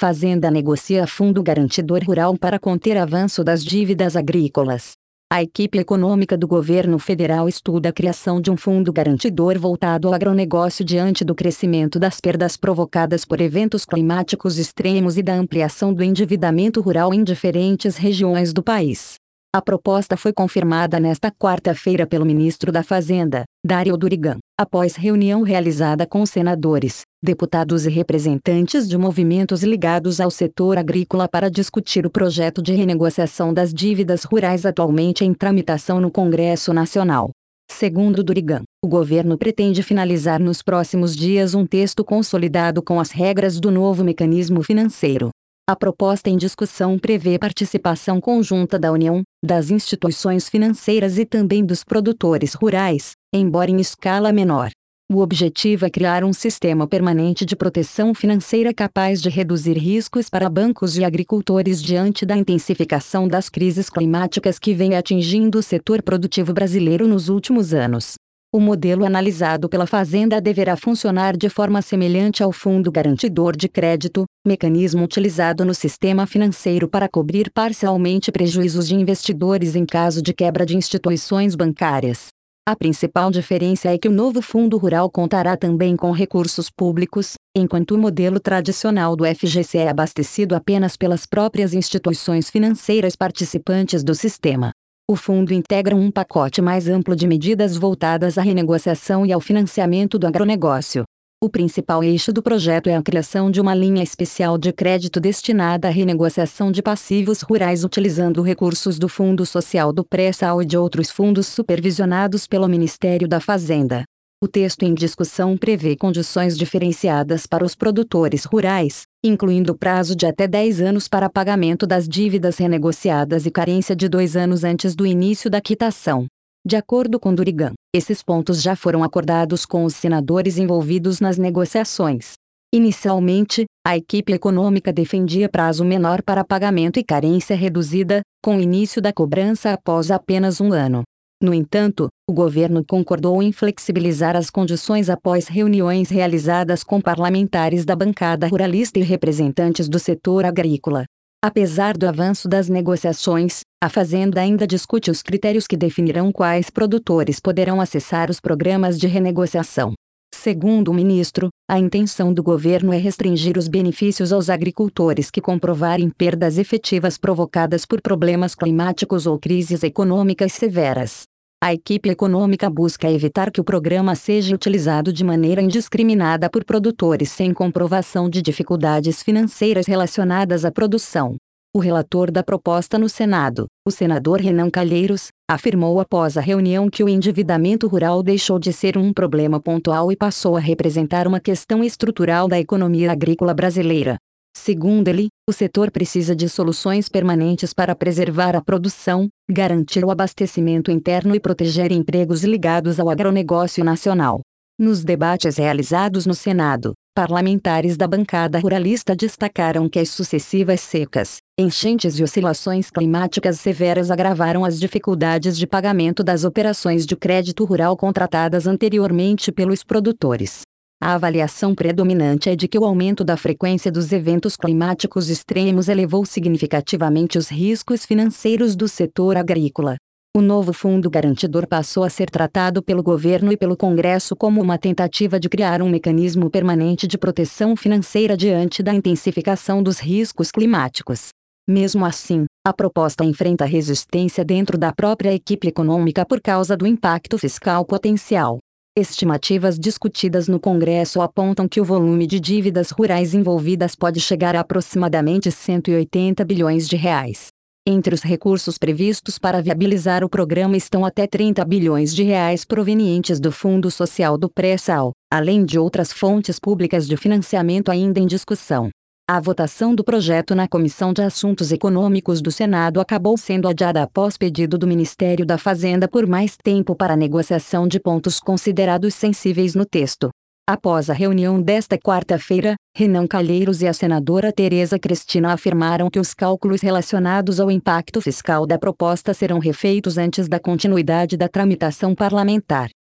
Fazenda negocia Fundo Garantidor Rural para conter avanço das dívidas agrícolas. A equipe econômica do governo federal estuda a criação de um fundo garantidor voltado ao agronegócio diante do crescimento das perdas provocadas por eventos climáticos extremos e da ampliação do endividamento rural em diferentes regiões do país. A proposta foi confirmada nesta quarta-feira pelo ministro da Fazenda, Dario Durigan, após reunião realizada com senadores, deputados e representantes de movimentos ligados ao setor agrícola para discutir o projeto de renegociação das dívidas rurais atualmente em tramitação no Congresso Nacional. Segundo Durigan, o governo pretende finalizar nos próximos dias um texto consolidado com as regras do novo mecanismo financeiro. A proposta em discussão prevê participação conjunta da União, das instituições financeiras e também dos produtores rurais, embora em escala menor. O objetivo é criar um sistema permanente de proteção financeira capaz de reduzir riscos para bancos e agricultores diante da intensificação das crises climáticas que vem atingindo o setor produtivo brasileiro nos últimos anos. O modelo analisado pela Fazenda deverá funcionar de forma semelhante ao Fundo Garantidor de Crédito, mecanismo utilizado no sistema financeiro para cobrir parcialmente prejuízos de investidores em caso de quebra de instituições bancárias. A principal diferença é que o novo Fundo Rural contará também com recursos públicos, enquanto o modelo tradicional do FGC é abastecido apenas pelas próprias instituições financeiras participantes do sistema. O fundo integra um pacote mais amplo de medidas voltadas à renegociação e ao financiamento do agronegócio. O principal eixo do projeto é a criação de uma linha especial de crédito destinada à renegociação de passivos rurais utilizando recursos do Fundo Social do Pré-Sal e de outros fundos supervisionados pelo Ministério da Fazenda. O texto em discussão prevê condições diferenciadas para os produtores rurais, incluindo prazo de até 10 anos para pagamento das dívidas renegociadas e carência de 2 anos antes do início da quitação. De acordo com Durigan, esses pontos já foram acordados com os senadores envolvidos nas negociações. Inicialmente, a equipe econômica defendia prazo menor para pagamento e carência reduzida, com o início da cobrança após apenas 1 ano. No entanto, o governo concordou em flexibilizar as condições após reuniões realizadas com parlamentares da bancada ruralista e representantes do setor agrícola. Apesar do avanço das negociações, a Fazenda ainda discute os critérios que definirão quais produtores poderão acessar os programas de renegociação. Segundo o ministro, a intenção do governo é restringir os benefícios aos agricultores que comprovarem perdas efetivas provocadas por problemas climáticos ou crises econômicas severas. A equipe econômica busca evitar que o programa seja utilizado de maneira indiscriminada por produtores sem comprovação de dificuldades financeiras relacionadas à produção. O relator da proposta no Senado, o senador Renan Calheiros, afirmou após a reunião que o endividamento rural deixou de ser um problema pontual e passou a representar uma questão estrutural da economia agrícola brasileira. Segundo ele, o setor precisa de soluções permanentes para preservar a produção, garantir o abastecimento interno e proteger empregos ligados ao agronegócio nacional. Nos debates realizados no Senado, parlamentares da bancada ruralista destacaram que as sucessivas secas, enchentes e oscilações climáticas severas agravaram as dificuldades de pagamento das operações de crédito rural contratadas anteriormente pelos produtores. A avaliação predominante é de que o aumento da frequência dos eventos climáticos extremos elevou significativamente os riscos financeiros do setor agrícola. O novo Fundo Garantidor passou a ser tratado pelo governo e pelo Congresso como uma tentativa de criar um mecanismo permanente de proteção financeira diante da intensificação dos riscos climáticos. Mesmo assim, a proposta enfrenta resistência dentro da própria equipe econômica por causa do impacto fiscal potencial. Estimativas discutidas no Congresso apontam que o volume de dívidas rurais envolvidas pode chegar a aproximadamente 180 bilhões de reais. Entre os recursos previstos para viabilizar o programa estão até 30 bilhões de reais provenientes do Fundo Social do Pré-Sal, além de outras fontes públicas de financiamento ainda em discussão. A votação do projeto na Comissão de Assuntos Econômicos do Senado acabou sendo adiada após pedido do Ministério da Fazenda por mais tempo para a negociação de pontos considerados sensíveis no texto. Após a reunião desta quarta-feira, Renan Calheiros e a senadora Tereza Cristina afirmaram que os cálculos relacionados ao impacto fiscal da proposta serão refeitos antes da continuidade da tramitação parlamentar.